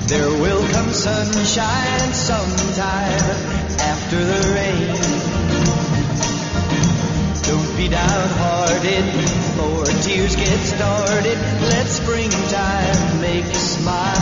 There will come sunshine sometime after the rain. Don't be downhearted before tears get started. Let springtime make you smile.